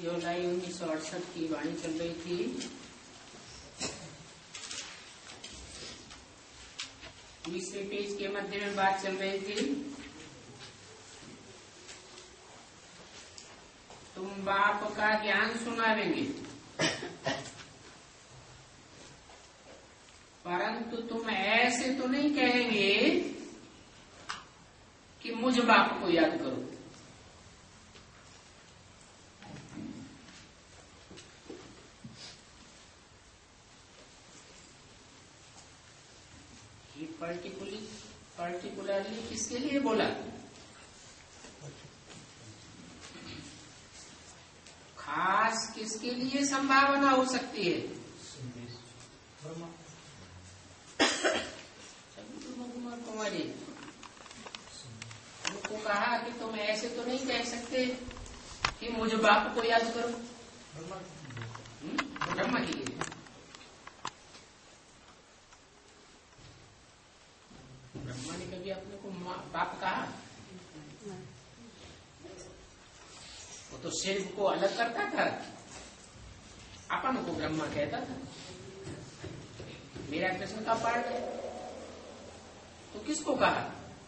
जुलाई 1968 की वाणी चल रही थी। 20वें पेज के मध्य में बात चल रही थी। तुम बाप का ज्ञान सुनावेंगे, परंतु तुम ऐसे तो नहीं कहेंगे कि मुझ बाप को याद करो। ये पर्टिकुलरली किसके लिए बोला? खास किसके लिए संभावना हो सकती है? कुमारी उनको कहा कि तुम ऐसे तो नहीं कह सकते कि मुझे बाप को याद करो। ब्रह्मा के लिए। ब्रह्मा ने कभी अपने को बाप कहा? वो तो शिव को अलग करता था, अपन को ब्रह्मा कहता था। मेरा कृष्ण का पाठ है तो किसको कहा?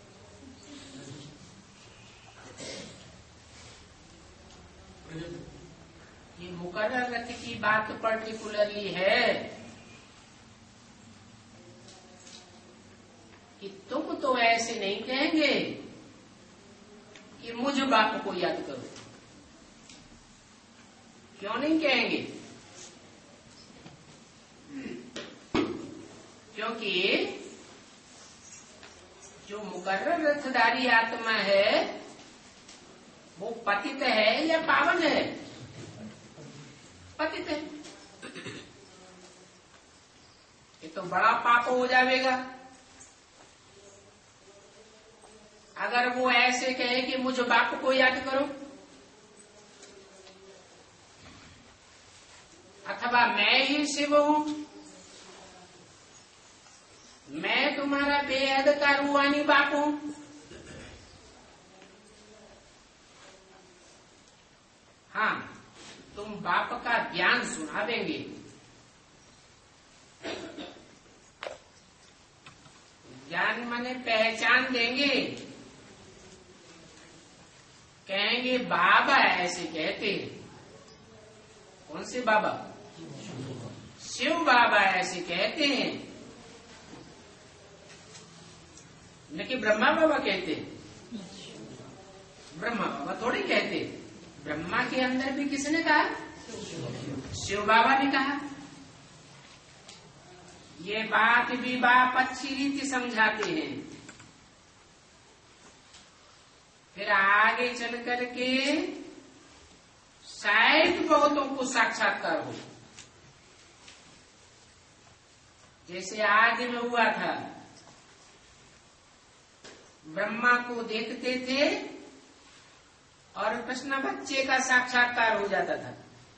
ये मुकर्रर रथ की बात पर्टिकुलरली है कि तुम तो ऐसे नहीं कहेंगे कि मुझ बाप को याद करो। क्यों नहीं कहेंगे? क्योंकि जो मुकर्रर रथधारी आत्मा है वो पतित है या पावन है? पतित है। ये तो बड़ा पाप हो जाएगा अगर वो ऐसे कहे कि मुझे बाप को याद करो, अथवा मैं ही शिव हूं, मैं तुम्हारा बेहद का रूहानी बाप हूं। हाँ, तुम बाप का ज्ञान सुनावेंगे, ज्ञान माने पहचान देंगे, कहेंगे बाबा ऐसे कहते हैं। कौन से बाबा? शिव बाबा ऐसे कहते हैं, न कि ब्रह्मा बाबा कहते। ब्रह्मा बाबा थोड़ी कहते। ब्रह्मा के अंदर भी किसने कहा? शिव बाबा ने कहा। ये बात भी बाप अच्छी रीति समझाते हैं। फिर आगे चल करके शायद बहुतों को साक्षात्कार हो, जैसे आदि में हुआ था। ब्रह्मा को देखते थे और कृष्ण बच्चे का साक्षात्कार हो जाता था।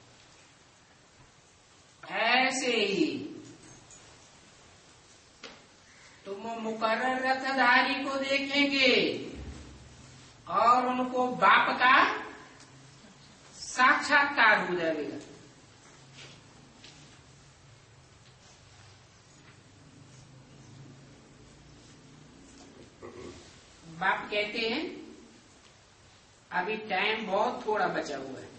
ऐसे ही तुम मुकर्रर रथधारी को देखेंगे और उनको बाप का साक्षात्कार हो जाएगा। बाप कहते हैं अभी टाइम बहुत थोड़ा बचा हुआ है,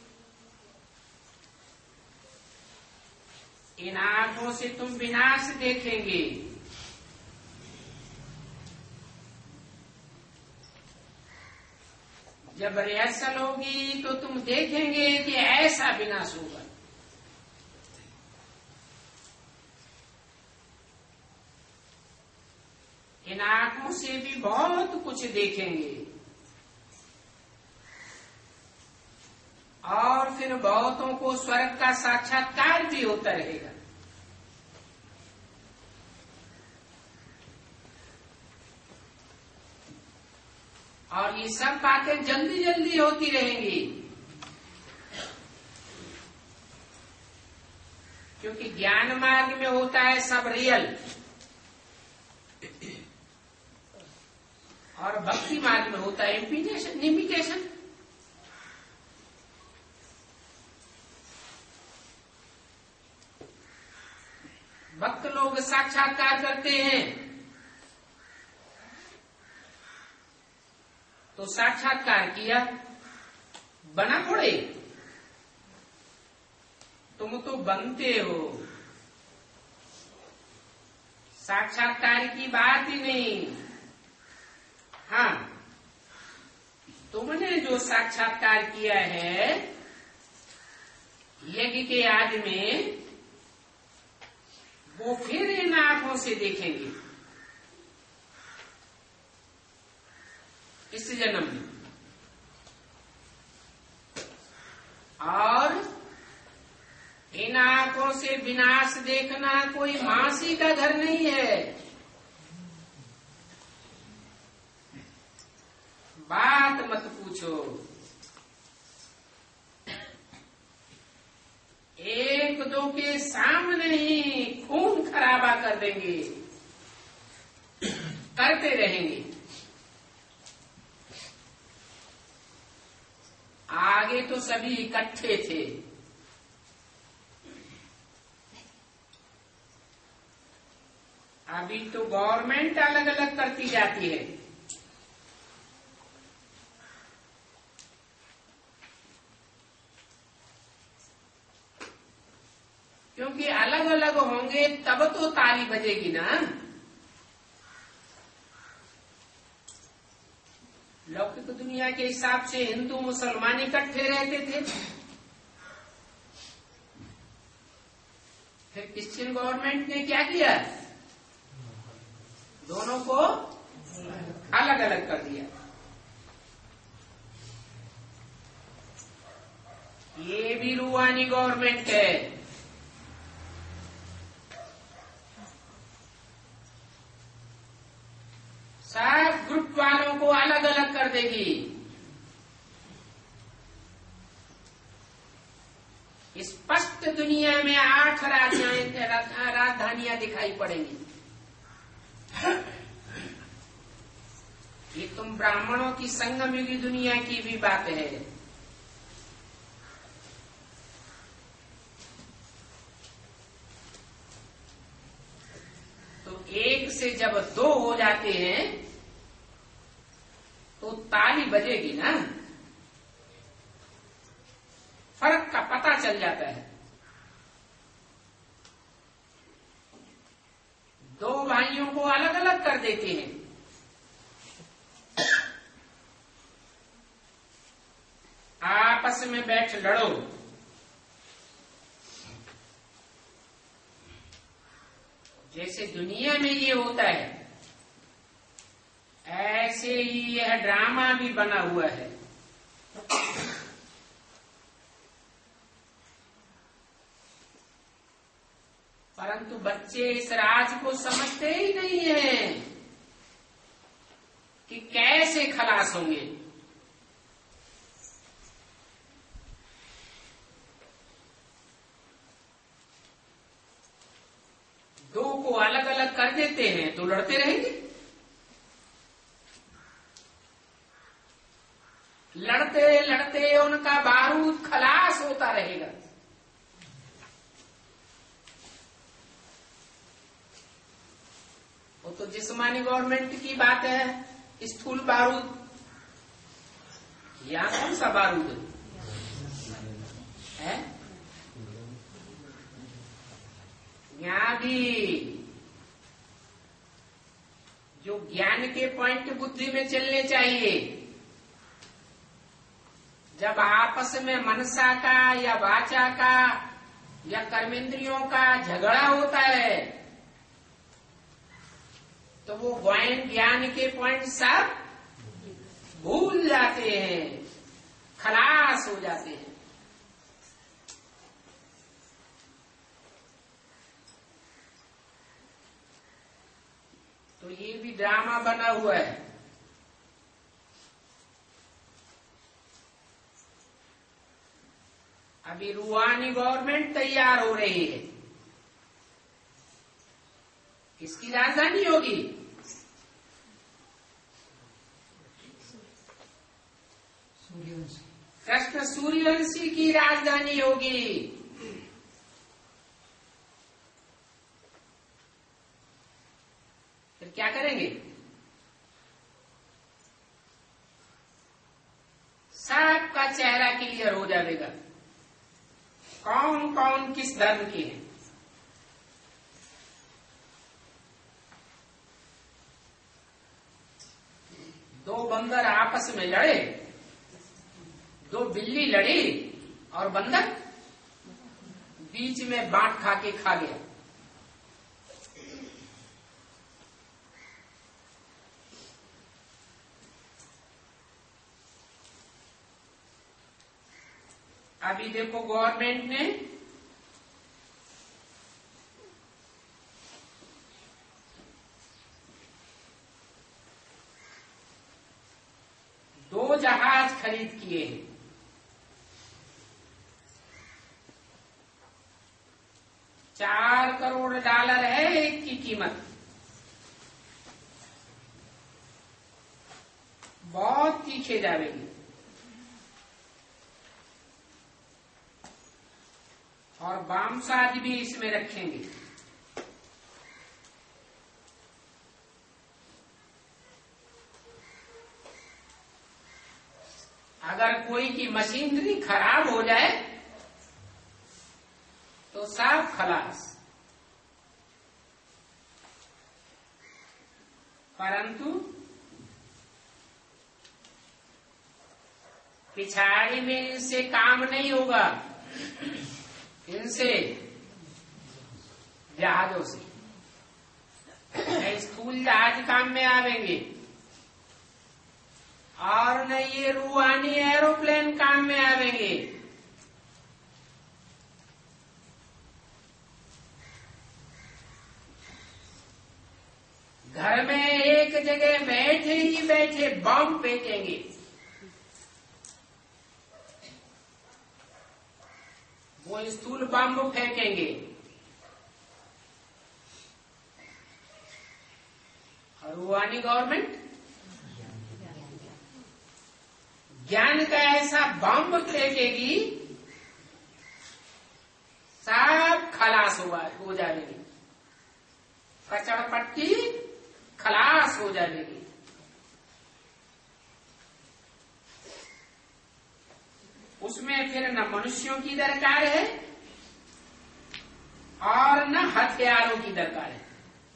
इन आंखों से तुम विनाश देखेंगे। जब रिहर्सल होगी तो तुम देखेंगे कि ऐसा विनाश होगा। इन आंखों से भी बहुत कुछ देखेंगे और फिर बहुतों को स्वर्ग का साक्षात्कार भी होता रहेगा। और ये सब बातें जल्दी जल्दी होती रहेंगी, क्योंकि ज्ञान मार्ग में होता है सब रियल और भक्ति मार्ग में होता है इमिटेशन। भक्त लोग साक्षात्कार करते हैं तो साक्षात्कार किया, बना थोड़े, तुम तो बनते हो। साक्षात्कार की बात ही नहीं। हाँ, तुमने जो साक्षात्कार किया है यज्ञ के आदि में, वो फिर इन आंखों से देखेंगे इस जन्म में। और इन आंखों से विनाश देखना कोई मासी का घर नहीं है। बात मत पूछो। एक दो के सामने ही खून खराबा कर देंगे, करते रहेंगे। आगे तो सभी इकट्ठे थे, अभी तो गवर्नमेंट अलग अलग करती जाती है। क्योंकि अलग अलग होंगे तब तो ताली बजेगी ना। लौकिक दुनिया के हिसाब से हिंदू मुसलमान इकट्ठे रहते थे, फिर क्रिश्चियन गवर्नमेंट ने क्या किया, दोनों को अलग अलग कर दिया। ये भी रूहानी गवर्नमेंट है। सब ग्रुप वालों को अलग अलग कर देगी। स्पष्ट दुनिया में 8 राजधानियां दिखाई पड़ेंगी। ये तुम ब्राह्मणों की संगम युगी दुनिया की भी बात है। तो एक से जब 2 हो जाते हैं तो ताली बजेगी ना, फर्क का पता चल जाता है। 2 भाइयों को अलग अलग कर देते हैं। आपस में बैठ लड़ो। जैसे दुनिया में ये होता है, ऐसे ही यह ड्रामा भी बना हुआ है। परंतु बच्चे इस राज को समझते ही नहीं है कि कैसे खलास होंगे। दो को अलग अलग कर देते हैं तो लड़ते रहेंगे, लड़ते लड़ते उनका बारूद खलास होता रहेगा। वो तो जिस्मानी गवर्नमेंट की बात है, स्थूल बारूद। यहां कौन सा बारूद है? यहां भी जो ज्ञान के पॉइंट बुद्धि में चलने चाहिए, जब आपस में मनसा का या वाचा का या कर्मेंद्रियों का झगड़ा होता है तो वो ज्ञान के पॉइंट सब भूल जाते हैं, खलास हो जाते हैं। तो ये भी ड्रामा बना हुआ है। अभी रूहानी गवर्नमेंट तैयार हो रही है। किसकी राजधानी होगी? कृष्ण सूर्यवंशी की राजधानी होगी। क्या करेंगे? सबका चेहरा क्लियर हो जाएगा, कौन कौन किस धर्म के हैं। दो बंदर आपस में लड़े, दो बिल्ली लड़ी और बंदर बीच में बांट खा के खा गया। अभी देखो गवर्नमेंट ने दो जहाज खरीद किए हैं। $4 करोड़ है एक की कीमत। बहुत तीखे जाएगी। और बामसाज भी इसमें रखेंगे। अगर कोई की मशीनरी खराब हो जाए तो सब खलास। परंतु पिछाड़ी में इनसे काम नहीं होगा, इनसे जहाजों से स्थूल जहाज काम में आवेंगे और न ये रूहानी एरोप्लेन काम में आवेंगे। घर में एक जगह बैठे ही बैठे बम फेंकेंगे। वो स्थूल बम फेंकेंगे। और रूहानी गवर्नमेंट ज्ञान का ऐसा बम फेंकेगी, सब खलास हो जाएगी। कचड़ पट्टी खलास हो जाएगी। उसमें फिर न मनुष्यों की दरकार है और न हथियारों की दरकार है।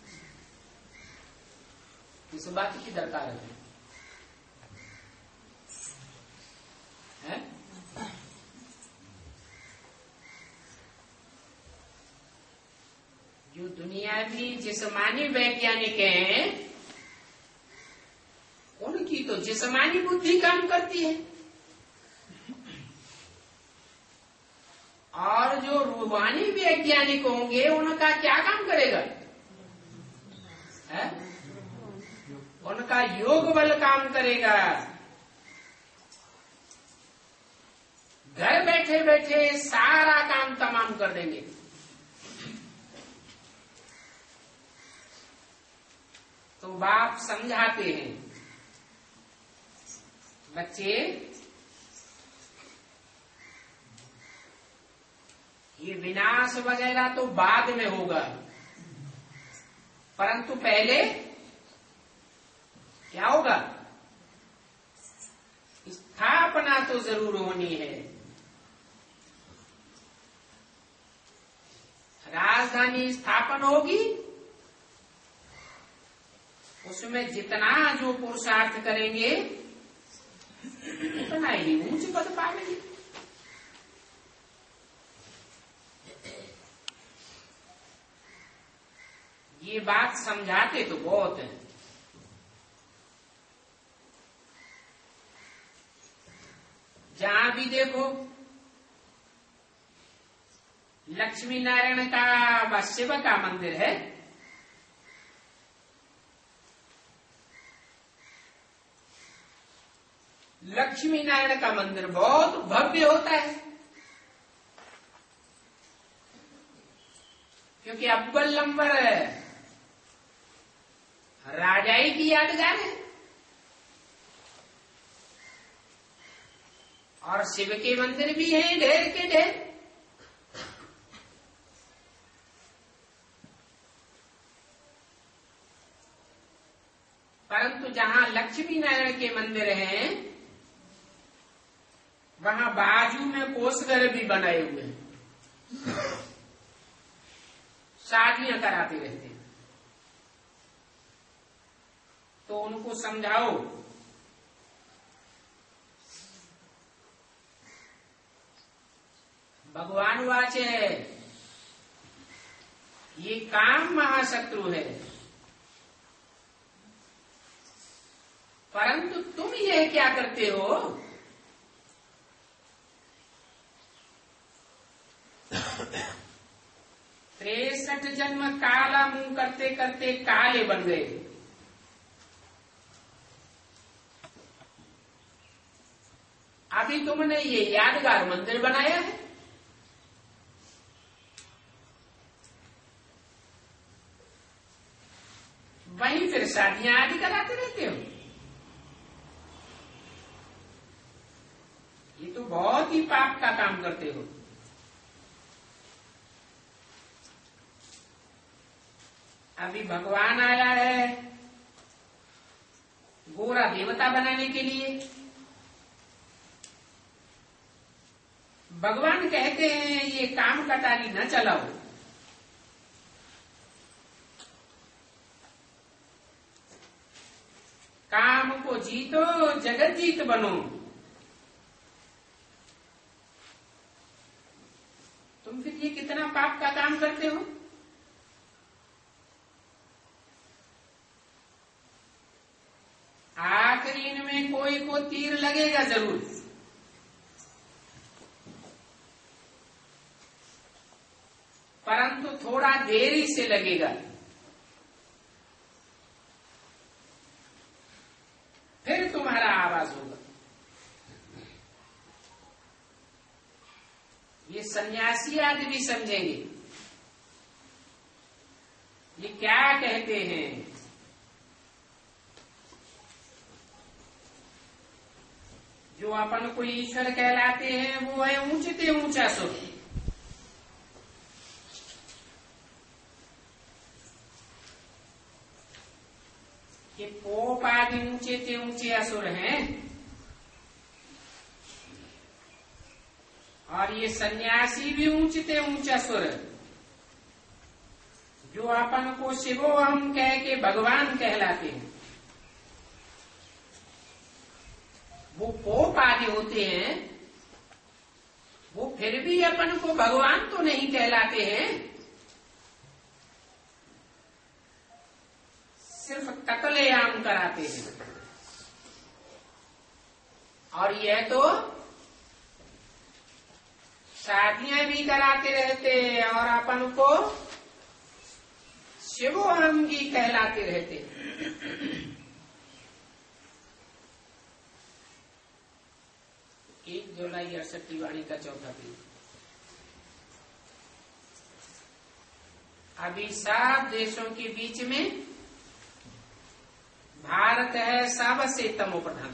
किस बात की दरकार है? जो दुनियावी जिस्मानी वैज्ञानिक हैं, उनकी तो जिस्मानी बुद्धि काम करती है। और जो रूहानी वैज्ञानिक होंगे उनका क्या काम करेगा? है? उनका योग बल काम करेगा। घर बैठे बैठे सारा काम तमाम कर देंगे। तो बाप समझाते हैं, बच्चे ये विनाश वगैरह तो बाद में होगा, परंतु पहले क्या होगा? स्थापना तो जरूर होनी है। राजधानी स्थापन होगी, उसमें जितना जो पुरुषार्थ करेंगे उतना ही ऊंच पद पाएंगे। ये बात समझाते तो बहुत है। जहां भी देखो लक्ष्मी नारायण का व शिव का मंदिर है, लक्ष्मी नारायण का मंदिर बहुत भव्य होता है, क्योंकि अव्वल नंबर राजाई की यादगार है। और शिव के मंदिर भी हैं ढेर के ढेर। परंतु जहां लक्ष्मी नारायण के मंदिर हैं वहां बाजू में कोषघर भी बनाए हुए हैं, शादियां कराते रहते हैं। तो उनको समझाओ भगवान वाचे है, ये काम महाशत्रु है, परंतु तुम ये क्या करते हो? 63 जन्म काला मुंह करते करते काले बन गए। अभी तुमने ये यादगार मंदिर बनाया है, वहीं फिर शादियां आदि कराते रहते हो। ये तो बहुत ही पाप का काम करते हो। अभी भगवान आया है गोरा देवता बनाने के लिए। भगवान कहते हैं ये काम कटारी न चलाओ, काम को जीतो, जगत जीत बनो। तुम फिर ये कितना पाप का काम करते हो? आखिरी इनमें कोई को तीर लगेगा जरूर, परंतु थोड़ा देरी से लगेगा। फिर तुम्हारा आवाज होगा। ये सन्यासी आदि भी समझेंगे ये क्या कहते हैं। जो अपन को ईश्वर कहलाते हैं वो है ऊंचते ऊंचा सुर। ये पोप आदि ऊंचे से ऊंचे असुर हैं, और ये सन्यासी भी ऊंचते ऊंचा सुर, जो अपन को शिवो हम कह के भगवान कहलाते हैं, वो पोप आदि होते हैं। वो फिर भी अपन को भगवान तो नहीं कहलाते हैं, सिर्फ कत्लेआम कराते हैं। और यह तो शादियां भी कराते रहते हैं और अपन को शिवोहंगी कहलाते रहते हैं। 1 जुलाई 68 की वाणी का चौथा पेज। अभी 7 देशों के बीच में भारत है सबसे तमो प्रधान।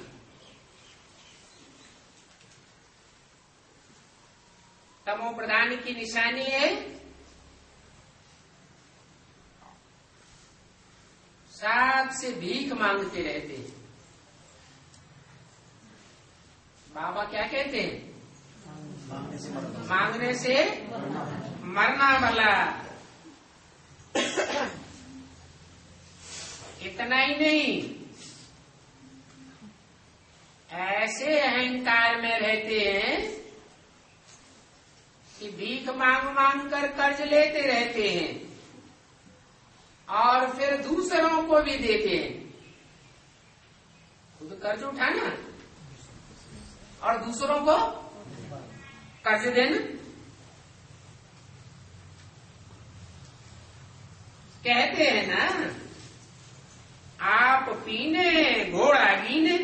तमो प्रधान की निशानी है साथ से भीख मांगते रहते हैं। बाबा क्या कहते हैं? मांगने से मरना भला। इतना ही नहीं, ऐसे अहंकार में रहते हैं कि भीख मांग मांग कर कर्ज लेते रहते हैं और फिर दूसरों को भी देते हैं। खुद कर्ज उठाना और दूसरों को कर्ज देना। कहते हैं ना, आप पीने घोड़ा गीने।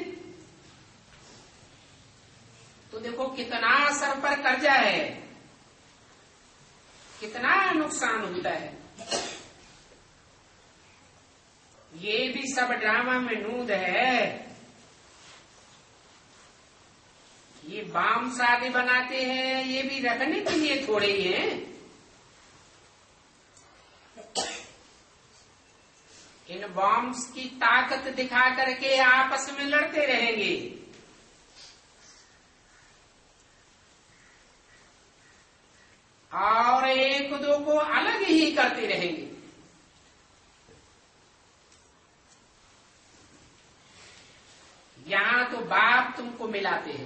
तो देखो कितना सर पर कर्जा है, कितना नुकसान होता है। ये भी सब ड्रामा में नूद है। ये बाम शादी बनाते हैं, ये भी रखने के लिए थोड़े ही हैं। इन बॉम्ब्स की ताकत दिखा करके आपस में लड़ते रहेंगे। और एक दो को अलग ही करते रहेंगे। यहां तो बाप तुमको मिलाते हैं।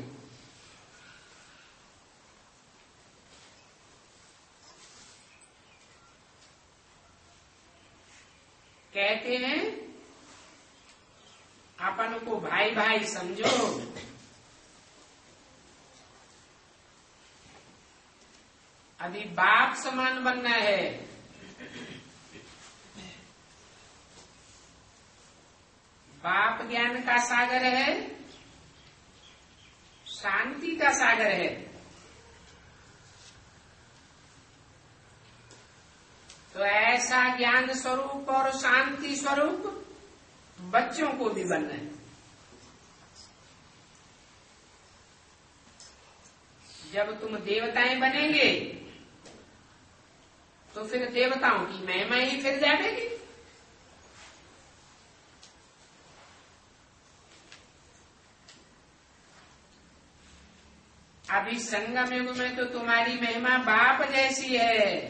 कहते हैं अपन को भाई भाई समझो, अभी बाप समान बनना है। बाप ज्ञान का सागर है, शांति का सागर है। तो ऐसा ज्ञान स्वरूप और शांति स्वरूप बच्चों को भी बनना है। जब तुम देवताएं बनेंगे तो फिर देवताओं की महिमा ही फिर जाएगी। अभी संगम युग में तो तुम्हारी महिमा बाप जैसी है।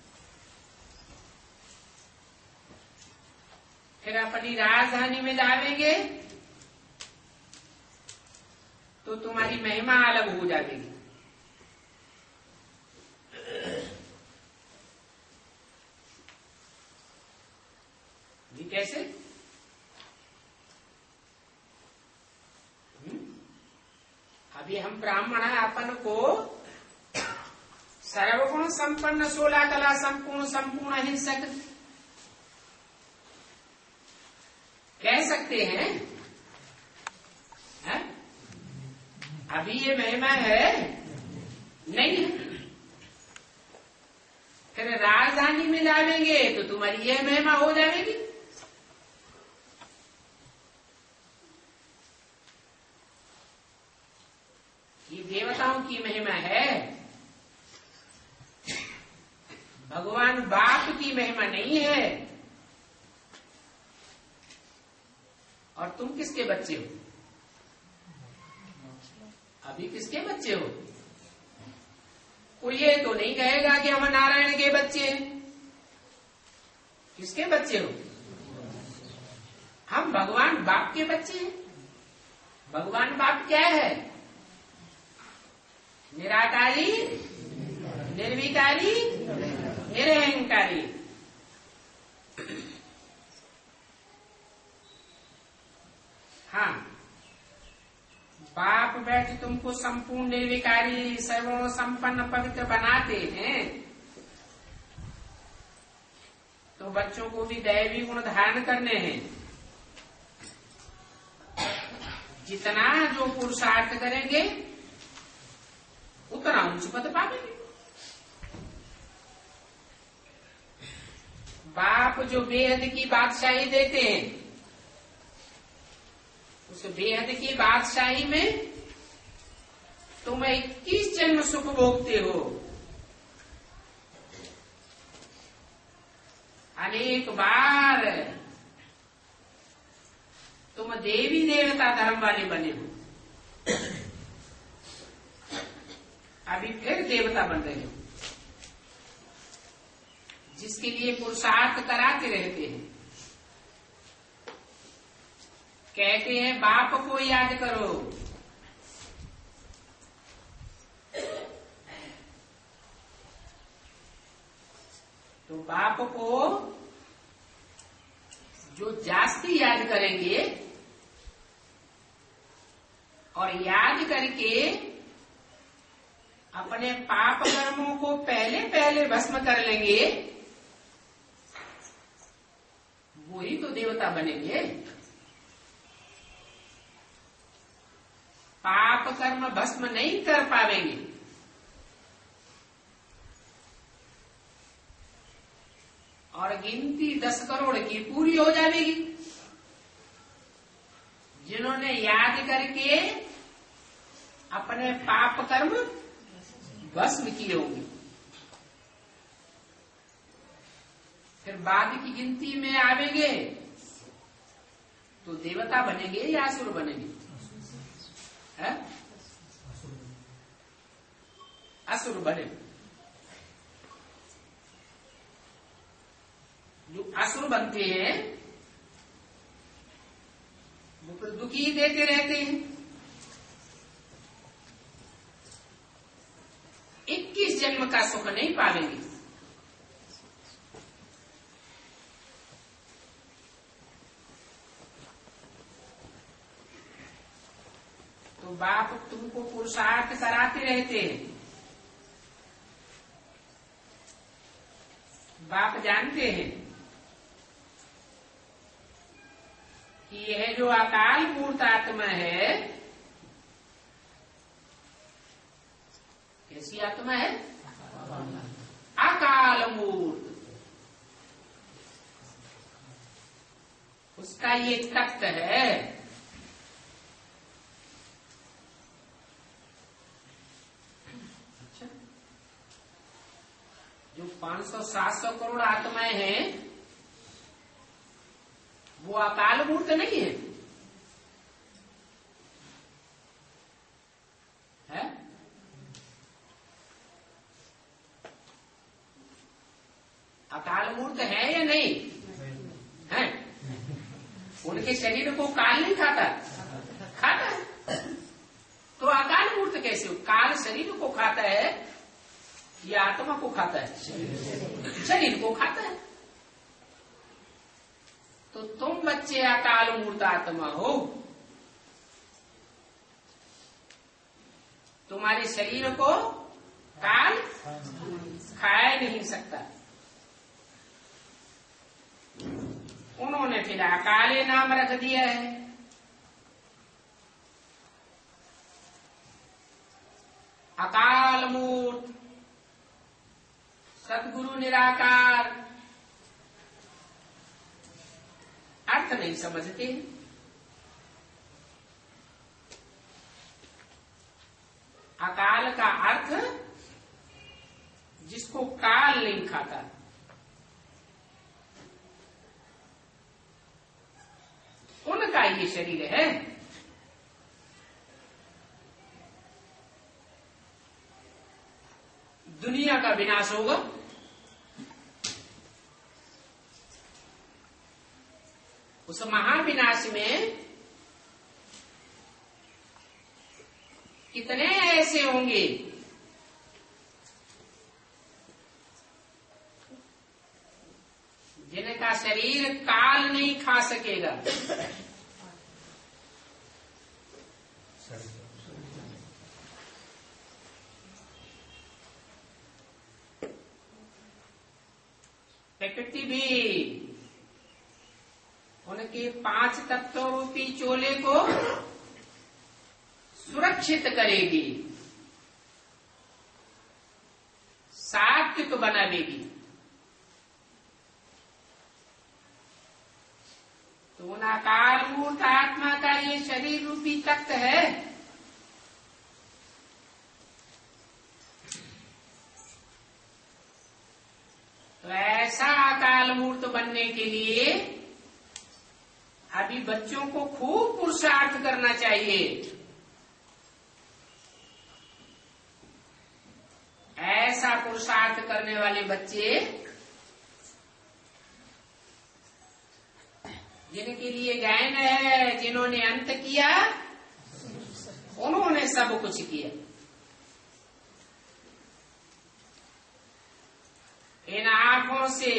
फिर अपनी राजधानी में जावेंगे तो तुम्हारी महिमा अलग हो जाएगी। ये कैसे? अभी हम ब्राह्मण है, अपन को सर्वगुण संपन्न 16 कला संपूर्ण अहिंसक कह सकते हैं, है? अभी ये महिमा है नहीं है। फिर राजधानी में जाएंगे तो तुम्हारी ये महिमा हो जाएगी। ये देवताओं की महिमा है, भगवान बाप की महिमा नहीं है। और तुम किसके बच्चे हो? अभी किसके बच्चे हो? कोई ये तो नहीं कहेगा कि हम नारायण के बच्चे हैं। किसके बच्चे हो? हम भगवान बाप के बच्चे हैं। भगवान बाप क्या है? निराकारी, निर्विकारी, निरहंकारी। हाँ, बाप बैठ तुमको संपूर्ण निर्विकारी सर्वगुण संपन्न पवित्र बनाते हैं, तो बच्चों को भी दैवी गुण धारण करने हैं। जितना जो पुरुषार्थ करेंगे उतना उच्च पद पाएंगे। बाप जो बेहद की बादशाही देते हैं, उस बेहद की बादशाही में तुम 21 जन्म सुख भोगते हो। अनेक बार तुम देवी देवता धर्म वाले बने हो, अभी फिर देवता बन रहे हो, जिसके लिए पुरुषार्थ कराते रहते हैं। कहते हैं बाप को याद करो। तो बाप को जो जास्ती याद करेंगे और याद करके अपने पाप कर्मों को पहले पहले भस्म कर लेंगे, वही तो देवता बनेंगे। पाप कर्म भस्म नहीं कर पाएंगे, और गिनती 10 करोड़ की पूरी हो जाएगी। जिन्होंने याद करके अपने पाप कर्म भस्म किए होंगे, फिर बाद की गिनती में आवेंगे तो देवता बनेंगे या असुर बनेंगे? है? असुर बने। जो असुर बनते हैं वो तो दुखी देते रहते हैं। 21 जन्म का सुख नहीं पावेंगे। तो बाप तुमको पुरुषार्थ कराते रहते हैं। बाप जानते हैं कि यह जो अकाल मूर्त आत्मा है, कैसी आत्मा है? अकाल मूर्त। उसका ये तख्त है। अच्छा, जो 500-700 करोड़ आत्माएं हैं वो अकाल मूर्त नहीं है, है? अकाल मूर्त है या नहीं है? उनके शरीर को काल नहीं खाता? खाता है। तो अकाल मूर्त कैसे हो? काल शरीर को खाता है या आत्मा को खाता है? शरीर को खाता है। तो तुम बच्चे अकाल मूर्त आत्मा हो। तुम्हारे शरीर को काल खाया नहीं सकता। उन्होंने फिर अकाले नाम रख दिया है। अकाल मूर्त, सद्गुरु निराकार। अर्थ नहीं समझते। अकाल का अर्थ जिसको काल नहीं खाता। उनका ये शरीर है। दुनिया का विनाश होगा, उस महाविनाश में कितने ऐसे होंगे जिनका शरीर काल नहीं खा सकेगा। प्रकृति भी उनके 5 तत्व रूपी चोले को सुरक्षित करेगी, सात्विक बना देगी। तो उन अकाल मूर्त आत्मा का ये शरीर रूपी तख्त है। तो ऐसा अकाल मूर्त बनने के लिए अभी बच्चों को खूब पुरुषार्थ करना चाहिए। ऐसा पुरुषार्थ करने वाले बच्चे जिनके लिए गायन है, जिन्होंने अंत किया, उन्होंने सब कुछ किया। इन आंखों से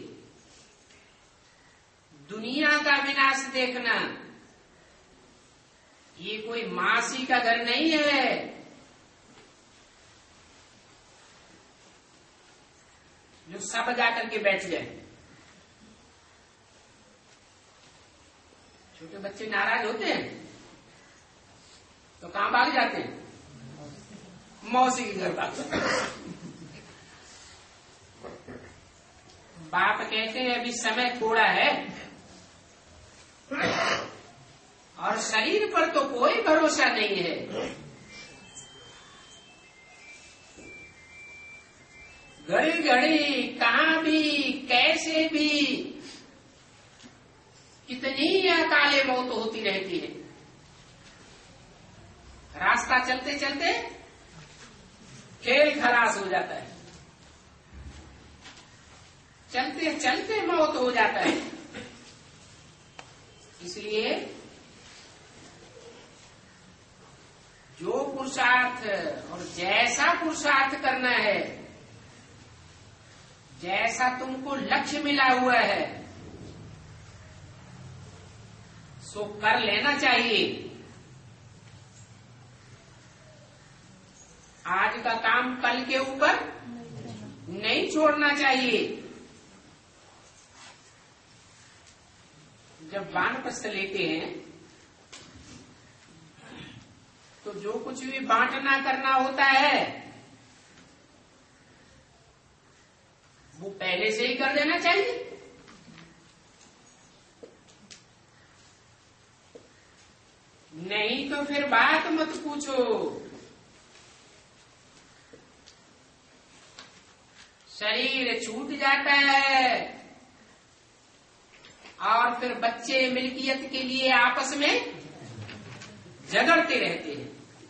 दुनिया का विनाश देखना, ये कोई मासी का घर नहीं है। जो सब जाकर के बैठ जाए। छोटे बच्चे नाराज होते हैं तो कहां भाग जाते हैं? मौसी के घर भाग जाते हैं। बाप कहते हैं अभी समय थोड़ा है और शरीर पर तो कोई भरोसा नहीं है। घड़ी घड़ी कहां भी कैसे भी कितनी अकाले मौत होती रहती है। रास्ता चलते चलते खेल खलास हो जाता है, चलते चलते मौत हो जाता है। इसलिए जो पुरुषार्थ और जैसा पुरुषार्थ करना है, जैसा तुमको लक्ष्य मिला हुआ है, सो कर लेना चाहिए। आज का काम कल के ऊपर नहीं छोड़ना चाहिए। जब वानप्रस्थ लेते हैं तो जो कुछ भी बांटना करना होता है वो पहले से ही कर देना चाहिए। नहीं तो फिर बात मत पूछो। शरीर छूट जाता है और फिर बच्चे मिल्कियत के लिए आपस में झगड़ते रहते हैं।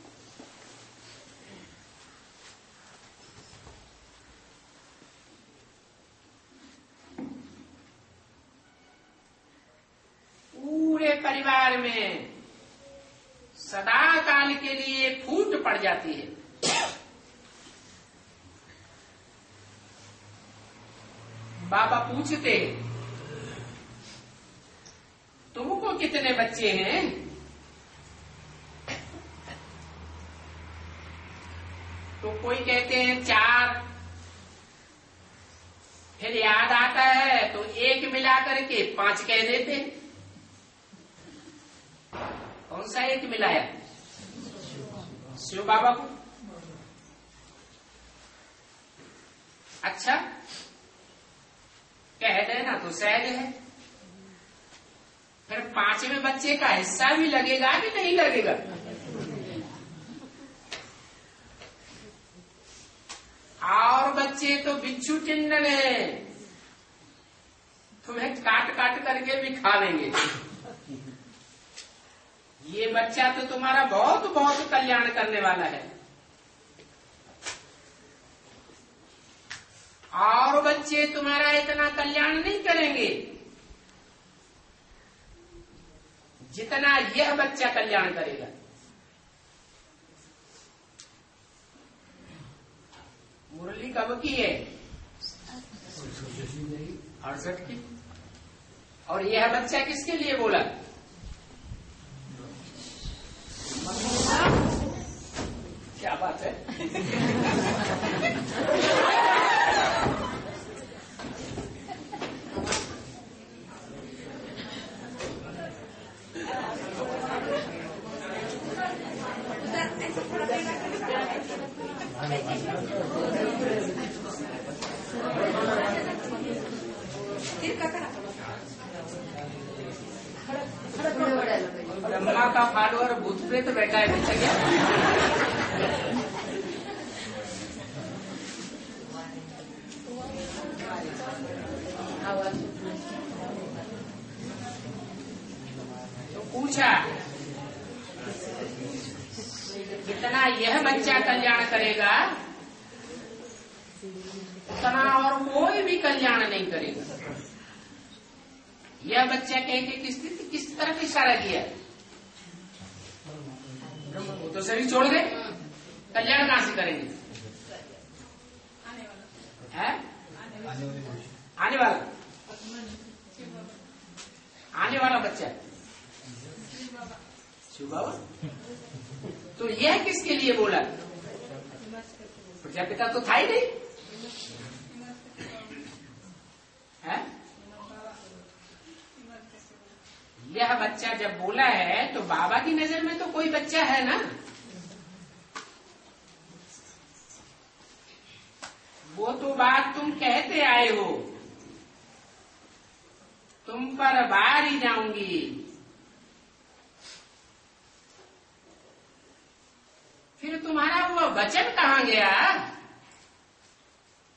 पूरे परिवार में सदा काल के लिए फूट पड़ जाती है। बाबा पूछते तुमको कितने बच्चे हैं? तो कोई कहते हैं 4, फिर याद आता है तो 1 मिला करके 5 कह देते। कौन सा 1 मिलाया? शिव बाबा को। अच्छा, कह देना तो सहज है। फिर 5वें बच्चे का हिस्सा भी लगेगा कि नहीं लगेगा? और बच्चे तो बिच्छू टिंडन है, तुम्हें काट काट करके भी खा लेंगे। ये बच्चा तो तुम्हारा बहुत बहुत कल्याण करने वाला है। और बच्चे तुम्हारा इतना कल्याण नहीं करेंगे जितना यह बच्चा कल्याण करेगा। मुरली कब की है? 68 की। और यह बच्चा किसके लिए बोला? क्या बात है। ब्रह्मा का फॉलोअर भूत प्रेत बैठा है बच्चा क्या? तो पूछा जितना यह बच्चा कल्याण करेगा उतना और कोई भी कल्याण नहीं करेगा। यह बच्चा कह के किस तरफ इशारा किया? वो तो सभी छोड़ दे, कल्याण कहां से करेंगे? आने वाला बच्चा शिव बाबा। तो यह किसके लिए बोला? प्रजापिता तो था ही नहीं है? यह बच्चा जब बोला है तो बाबा की नजर में तो कोई बच्चा है ना। वो तो बात तुम कहते आए हो, तुम पर बार ही जाऊंगी। फिर तुम्हारा वो वचन कहां गया?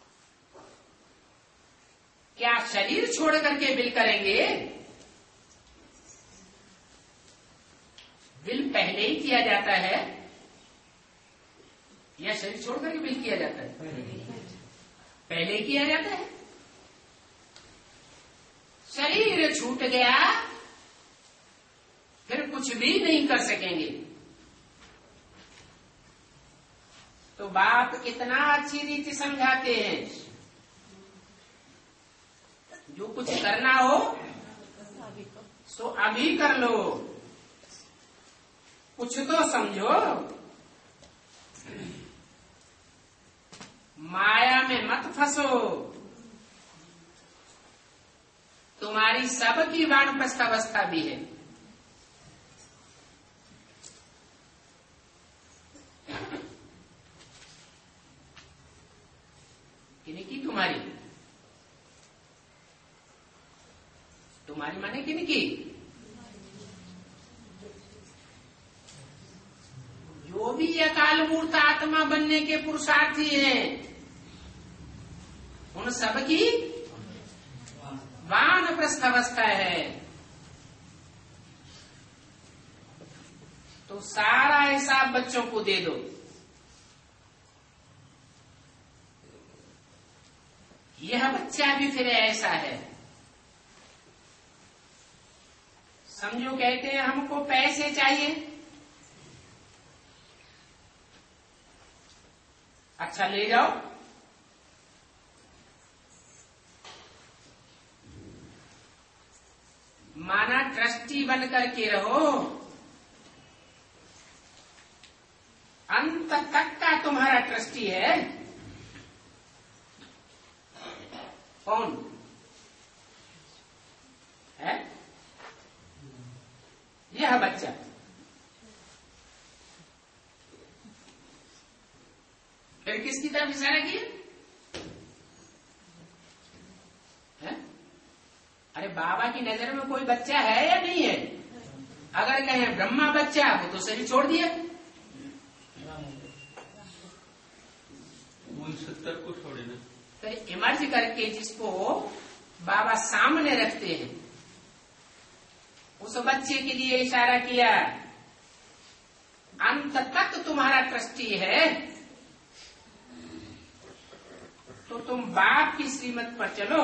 क्या शरीर छोड़ करके बिल करेंगे? बिल पहले ही किया जाता है या शरीर छोड़ करके बिल किया जाता है? पहले ही किया जाता है। शरीर छूट गया फिर कुछ भी नहीं कर सकेंगे। तो बाप इतना अच्छी रीति समझाते हैं, जो कुछ करना हो सो अभी कर लो, कुछ तो समझो, माया में मत फंसो। तुम्हारी सबकी वानप्रस्थ अवस्था भी है। किनकी? तुम्हारी। तुम्हारी माने किनकी? जो भी अकाल मूर्त आत्मा बनने के पुरुषार्थी हैं, उन सबकी वानप्रस्थ अवस्था है। तो सारा हिसाब बच्चों को दे दो। यह बच्चा भी फिर ऐसा है, समझो कहते हैं हमको पैसे चाहिए, अच्छा ले जाओ। माना ट्रस्टी बन करके रहो, अंत तक का तुम्हारा ट्रस्टी है। कौन है? यह बच्चा। फिर किसकी तरफ इशारा किया है? अरे बाबा की नजर में कोई बच्चा है या नहीं है? अगर कहें ब्रह्मा बच्चा, वो तो शरीर छोड़ दिया। 70 को छोड़े ना। तो इमर्ज करके जिसको बाबा सामने रखते हैं, उस बच्चे के लिए इशारा किया, अंत तक तुम्हारा ट्रस्टी है, तो तुम बाप की श्रीमत पर चलो।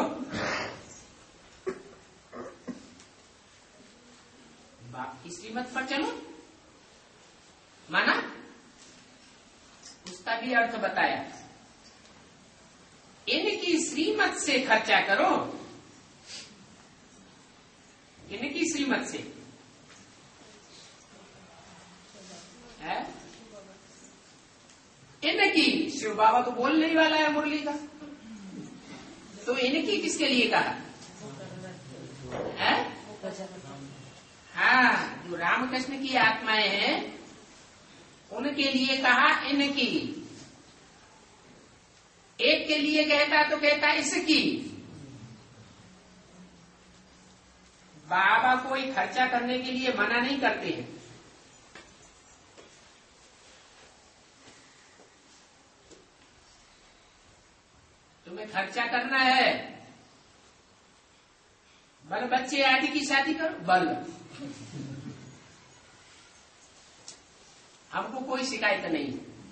बाप की श्रीमत पर चलो माना, उसका भी अर्थ बताया। इनकी श्रीमत से खर्चा करो, इनकी श्रीमत से है। इनकी, शिव बाबा तो बोलने ही वाला है मुरली का, तो इनकी किसके लिए कहा है? हाँ, जो रामकृष्ण की आत्माएं हैं उनके लिए कहा इनकी। एक के लिए कहता तो कहता इसकी। बाबा कोई खर्चा करने के लिए मना नहीं करते हैं। तुम्हें खर्चा करना है, बल बच्चे आदि की शादी करो, बल हमको कोई शिकायत नहीं।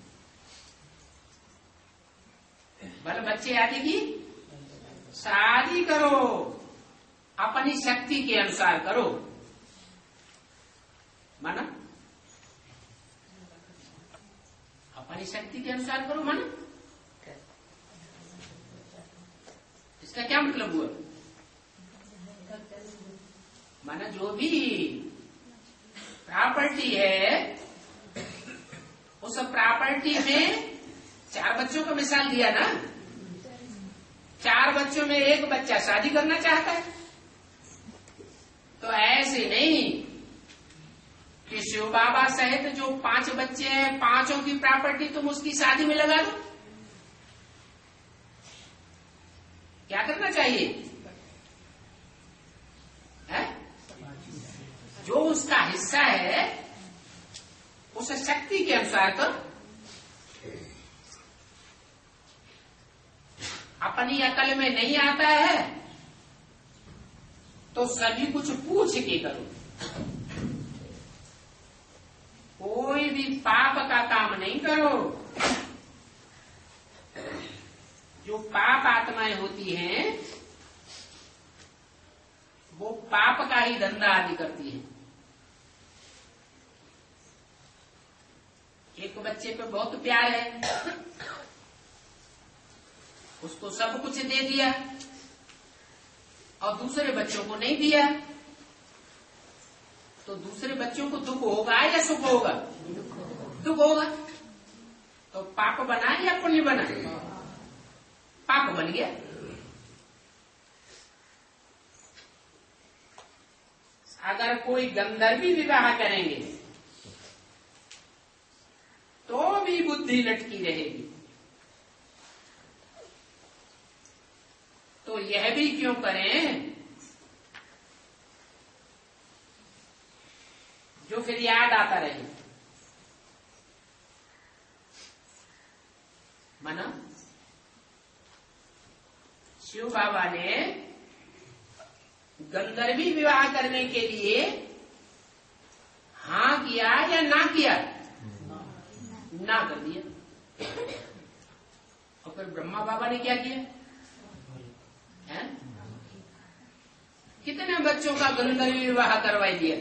बल बच्चे आदि की शादी करो, अपनी शक्ति के अनुसार करो, माना अपनी शक्ति के अनुसार करो, माना। इसका क्या मतलब हुआ? माना जो भी प्रॉपर्टी है, उस प्रॉपर्टी में 4 बच्चों का मिसाल दिया ना। 4 बच्चों में एक बच्चा शादी करना चाहता है, तो ऐसे नहीं कि शिव बाबा सहित जो 5 बच्चे हैं, 5 की प्रॉपर्टी तुम उसकी शादी में लगा दो। क्या करना चाहिए है? जो उसका हिस्सा है उस शक्ति के अनुसार करो। अपनी अकल में नहीं आता है तो सभी कुछ पूछ के करो। नहीं करो। जो पाप आत्माएं होती हैं वो पाप का ही धंधा आदि करती हैं। एक बच्चे पे बहुत प्यार है, उसको सब कुछ दे दिया और दूसरे बच्चों को नहीं दिया, तो दूसरे बच्चों को दुख होगा या सुख होगा? दुख होगा। तो पाप बना या पुण्य बना? पाप बन गया। अगर कोई गंधर्वी विवाह करेंगे तो भी बुद्धि लटकी रहेगी। तो यह भी क्यों करें जो फिर याद आता रहे। माना शिव बाबा ने गंधर्वी विवाह करने के लिए हाँ किया या ना किया? ना कर दिया। और फिर ब्रह्मा बाबा ने क्या किया है? कितने बच्चों का गंधर्वी विवाह करवाई दिया।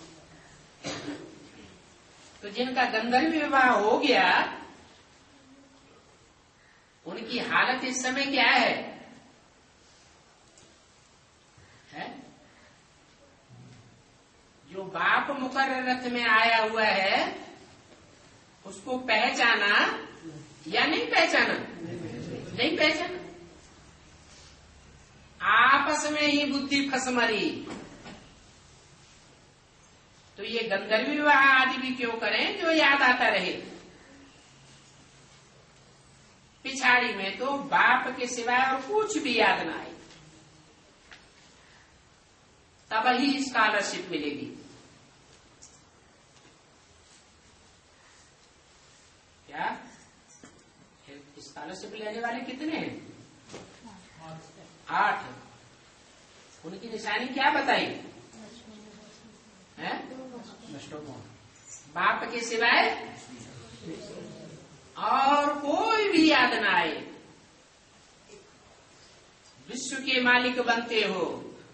तो जिनका गंधर्वी विवाह हो गया उनकी हालत इस समय क्या है? जो बाप मुकर्रर रथ में आया हुआ है उसको पहचाना या नहीं पहचाना? नहीं पहचाना। आपस में ही बुद्धि फंस मरी। तो ये गंधर्वी विवाह आदि भी क्यों करें जो याद आता रहे। पिछाड़ी में तो बाप के सिवाय और कुछ भी याद ना आए, तब ही स्कॉलरशिप मिलेगी। क्या स्कॉलरशिप लेने वाले कितने हैं? 8। उनकी निशानी क्या बताई है? बाप के सिवाय और कोई भी याद ना आए। विश्व के मालिक बनते हो।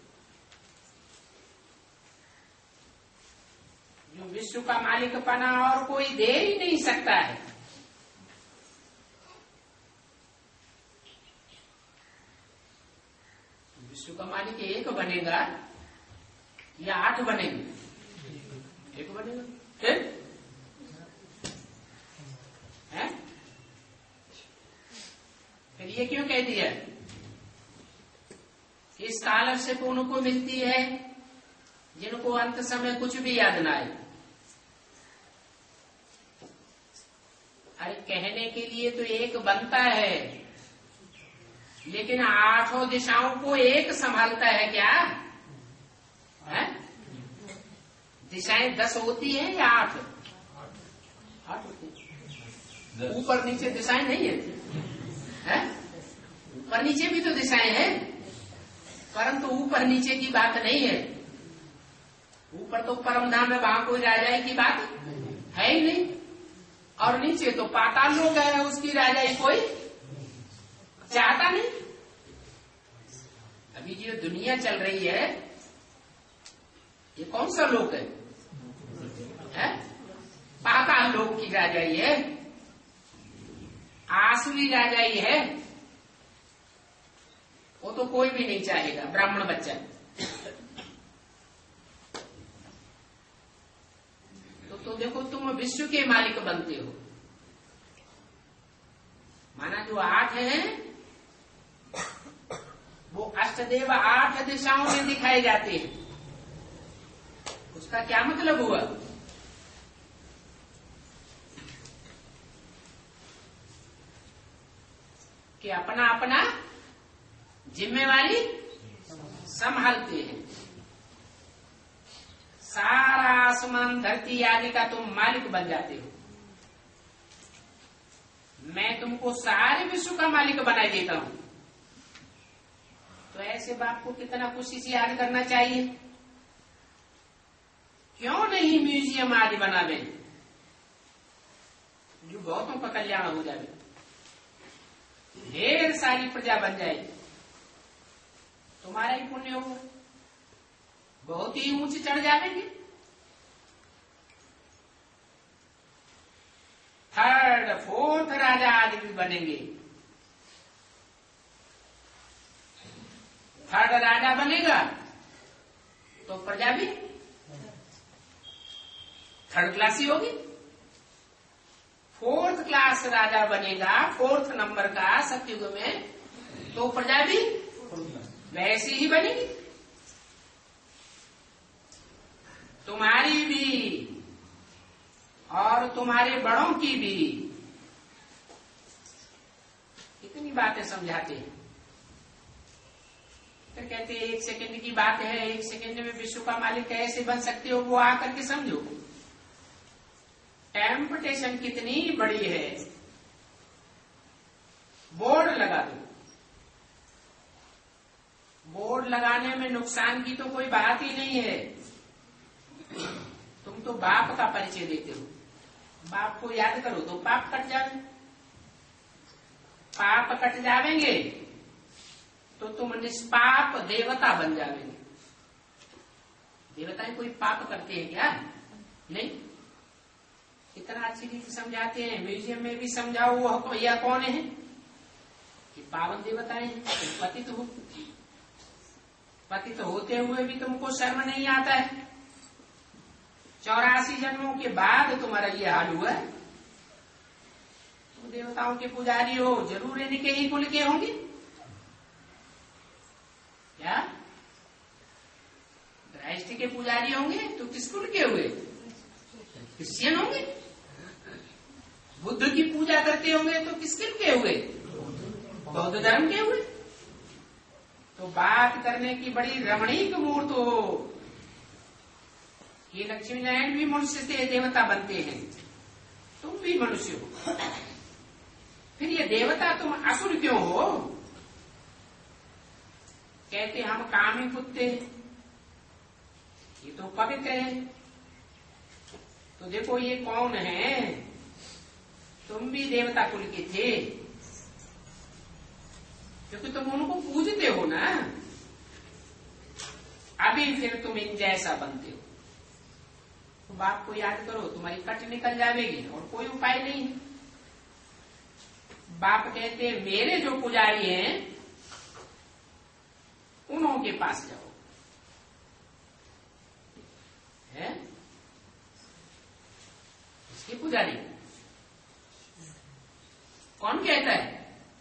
जो विश्व का मालिक बना और कोई दे ही नहीं सकता है। विश्व का मालिक एक बनेगा या 8 बनेंगे? एक बनेगा। फिर है? फिर ये क्यों कह दिया कि स्कॉलरशिप उनको मिलती है जिनको अंत समय कुछ भी याद ना आए? अरे कहने के लिए तो एक बनता है, लेकिन 8 दिशाओं को एक संभालता है क्या है? दिशाएं 10 होती है या 8? 8 होती है। ऊपर नीचे दिशाएं नहीं है? ऊपर नीचे भी तो दिशाएं हैं, परंतु ऊपर नीचे की बात नहीं है। ऊपर तो परमधाम में वहां कोई राजाई की बात है ही नहीं, और नीचे तो पाताल लोग है, उसकी राजाई कोई चाहता नहीं। अभी जो दुनिया चल रही है ये कौन सा लोक है? पाताल लोक की राजाई है, आसुरी राजाई है। वो तो कोई भी नहीं चाहेगा, ब्राह्मण बच्चा। तो देखो तुम विश्व के मालिक बनते हो। माना जो 8 हैं वो अष्टदेव 8 दिशाओं में दिखाए जाते हैं। उसका क्या मतलब हुआ? कि अपना अपना जिम्मेवारी संभालते हैं। सारा आसमान धरती आदि का तुम मालिक बन जाते हो। मैं तुमको सारे विश्व का मालिक बना देता हूं। तो ऐसे बाप को कितना खुशी से याद करना चाहिए। क्यों नहीं म्यूजियम आदि बना दें? जो बहुतों का कल्याण हो जाए, ढेर सारी प्रजा बन जाए, तुम्हारा ही पुण्य होगा, बहुत ही ऊंचे चढ़ जाएंगे। थर्ड फोर्थ राजा आदि भी बनेंगे। थर्ड राजा बनेगा तो प्रजा भी थर्ड क्लास ही होगी। फोर्थ क्लास राजा बनेगा, फोर्थ नंबर का सतयुग में, तो प्रजा भी वैसी ही बनेगी। तुम्हारी भी और तुम्हारे बड़ों की भी। इतनी बातें समझाते हैं। फिर कहते हैं 1 सेकंड की बात है, 1 सेकंड में विश्व का मालिक कैसे बन सकते हो, वो आकर के समझो। टेम्पटेशन कितनी बड़ी है। बोर्ड लगा दो, बोर्ड लगाने में नुकसान की तो कोई बात ही नहीं है। तुम तो बाप का परिचय देते हो, बाप को याद करो तो पाप कट जावे। पाप कट जावेंगे तो तुम निष्पाप देवता बन जावेंगे। देवताएं कोई पाप करते हैं क्या? नहीं। इतना अच्छी रीति समझाते हैं, म्यूजियम में भी समझाओ वह भैया कौन है कि पावन देवताएं हैं। पतित हो, पतित होते हुए भी तुमको शर्म नहीं आता है। 84 जन्मों के बाद तुम्हारा ये हाल हुआ है। तुम देवताओं के पुजारी हो, जरूर इनके ही कुल के होंगे क्या? क्राइस्ट के पुजारी होंगे तो किस कुल के हुए? क्रिश्चियन होंगे। बुद्ध की पूजा करते होंगे तो किस कुल के हुए? बौद्ध धर्म के हुए। तो बात करने की बड़ी रमणीक मूर्त हो। ये लक्ष्मी नारायण भी मनुष्य से देवता बनते हैं, तुम भी मनुष्य हो। फिर ये देवता तुम असुर क्यों हो? कहते हम कामी कुत्ते, ये तो पवित्र है। तो देखो ये कौन है? तुम भी देवता कुल के थे, क्योंकि तुम उनको पूजते हो ना। अभी फिर तुम इन जैसा बनते हो। तो बाप को याद करो, तुम्हारी कट निकल जाएगी और कोई उपाय नहीं है। बाप कहते मेरे जो पुजारी हैं उन्हों के पास जाओ। है इसके पुजारी कौन कहता है?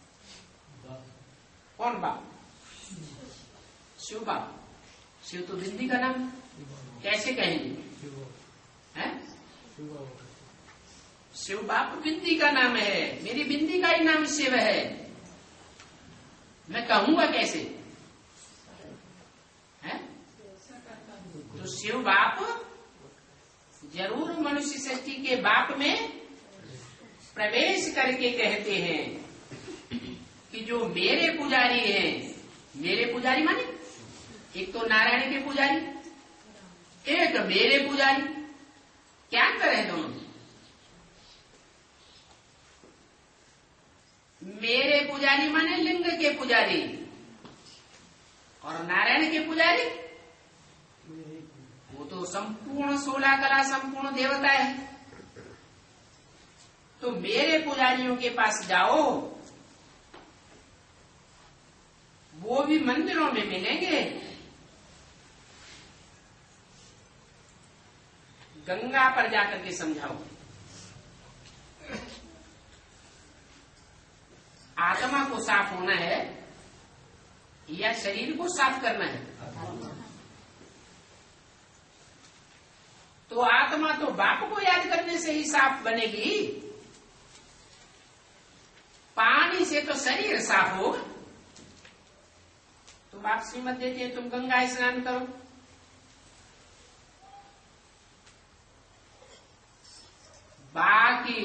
कौन बाप? शिव बाप। शिव तो बिंदी का नाम, कैसे कहेंगे? है शिव बाप बिंदी का नाम है, मेरी बिंदी का ही नाम शिव है। मैं कहूंगा कैसे? है तो शिव बाप जरूर मनुष्य सृष्टि के बाप में प्रवेश करके कहते हैं कि जो मेरे पुजारी हैं, मेरे पुजारी माने एक तो नारायण के पुजारी, एक मेरे पुजारी। क्या अंतर है दोनों? मेरे पुजारी माने लिंग के पुजारी, और नारायण के पुजारी वो तो संपूर्ण 16 कला संपूर्ण देवता है। तो मेरे पुजारियों के पास जाओ, वो भी मंदिरों में मिलेंगे। गंगा पर जाकर के समझाओ। आत्मा को साफ होना है या शरीर को साफ करना है? तो आत्मा तो बाप को याद करने से ही साफ बनेगी। पानी से तो शरीर साफ होगा। तो बाप श्रीमत देते हैं तुम गंगा स्नान करो। बाकी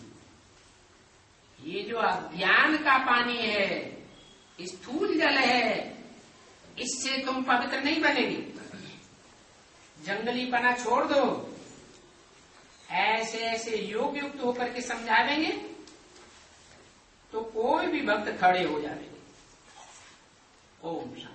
ये जो अज्ञान का पानी है, स्थूल जल है, इससे तुम पवित्र नहीं बनेगी। जंगलीपना छोड़ दो, ऐसे ऐसे योग युक्त होकर के समझावेंगे तो कोई भी भक्त खड़े हो जाएंगे। ओम शांति।